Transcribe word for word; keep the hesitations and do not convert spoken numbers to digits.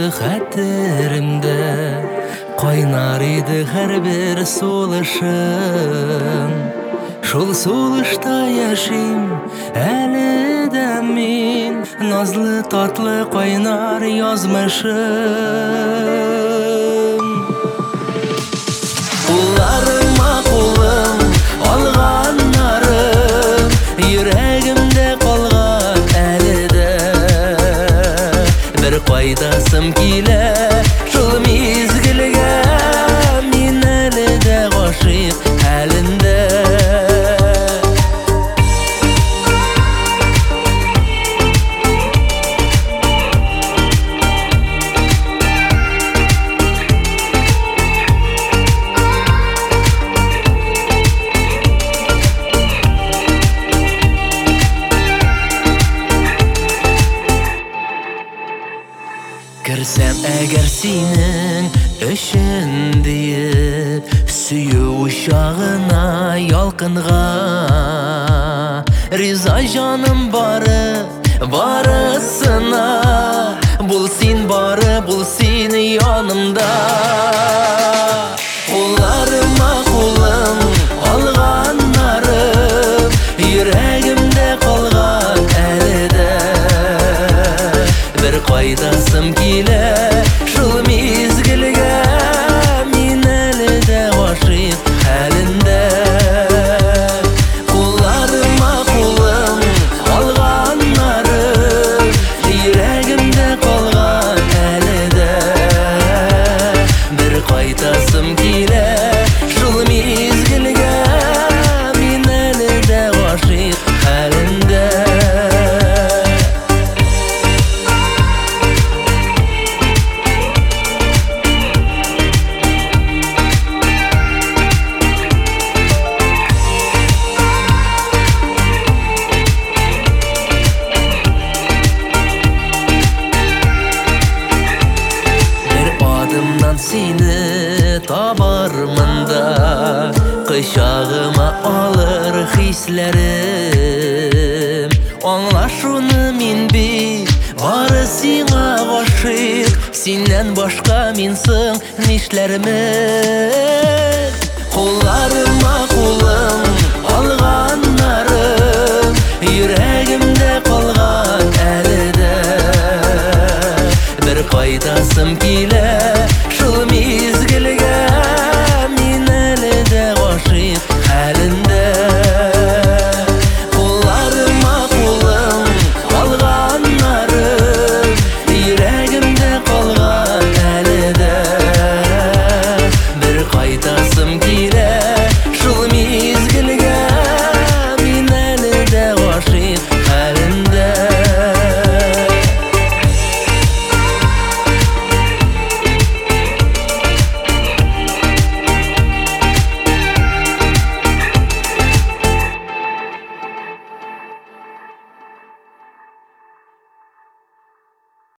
хәтеремдә, кайнар иде һәрбер сулышым. Шул сулышта яшим әле дә мин, назлы татлы кайнар язмышым. Кулларыма кулым алганнарым, йөрәгемдә калган әле дә. Бер кайдасым килә шул мизгелгә, мин әле дә гашыйк хәлендә. Керсәм әгәр синең өчен диеп, сөю учагына ялкынга, риза җаным бары барысына, бул син бары, бул син янымда. Кулларыма кулым алганнарым, йөрәгемдә калган әле дә. Бер кайдасым килә шул мизгелгә, мин әле дә гашыйк хәлендә. Кулларыма кулым алганнарым, йөрәгемдә калган әле дә. Бер кайтасым килә шул мизгелгә, мин әле дә гашыйк хәлендә. Сине табармын да, кычагыма алыр хисләрем. Аңла шуны мин бит бары сиңа гашыйк, синнән башка мин соң нишләрмен. Кулларыма кулым алганнарым, йөрәгемдә калган әле дә. Бер кайтасым килә шул мизгелгә, мин әле дә гашыйк хәлендә.